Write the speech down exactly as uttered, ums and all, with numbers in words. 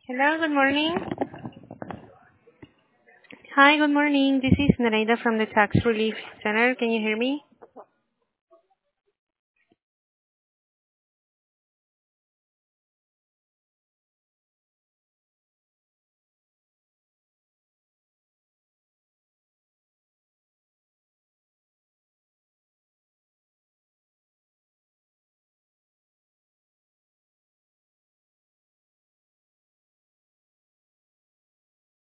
Hello, good morning. Hi, good morning. This is Nereida from the Tax Relief Center. Can you hear me?